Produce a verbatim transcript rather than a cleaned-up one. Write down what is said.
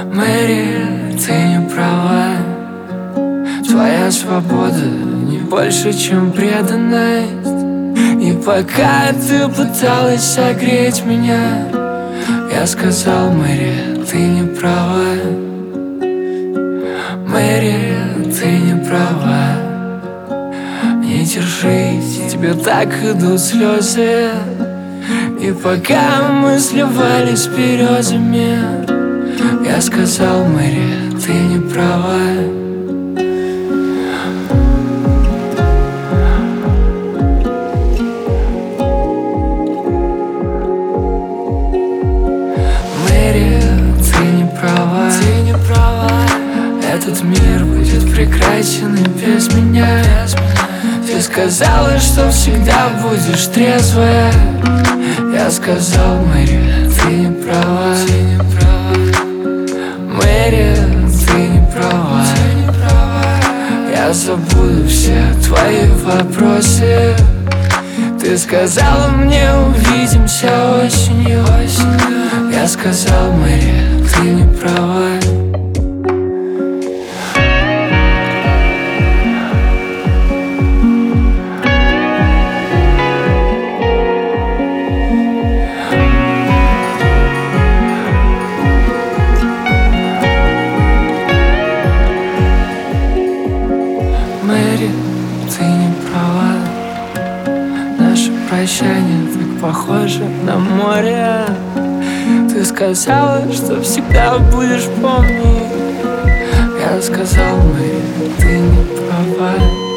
Мэри, ты не права. Твоя свобода не больше, чем преданность. И пока ты пыталась согреть меня, я сказал: Мэри, ты не права. Мэри, ты не права. Не держись, тебе так идут слезы. И пока мы сливались березами, я сказал: Мэри, ты не права. Мэри, ты не права. Ты не права. Этот мир будет прекрасен и без меня. Ты сказала, что всегда будешь трезвая. Я сказал: Мэри, ты не права. Мэри, ты не права. Я забуду все твои вопросы. Ты сказала мне: увидимся осенью. Я сказал: Мэри, ты не права. Мэри, ты не права. Наше прощание так похоже на море. Ты сказала, что всегда будешь помнить. Я сказал: Мэри, ты не права.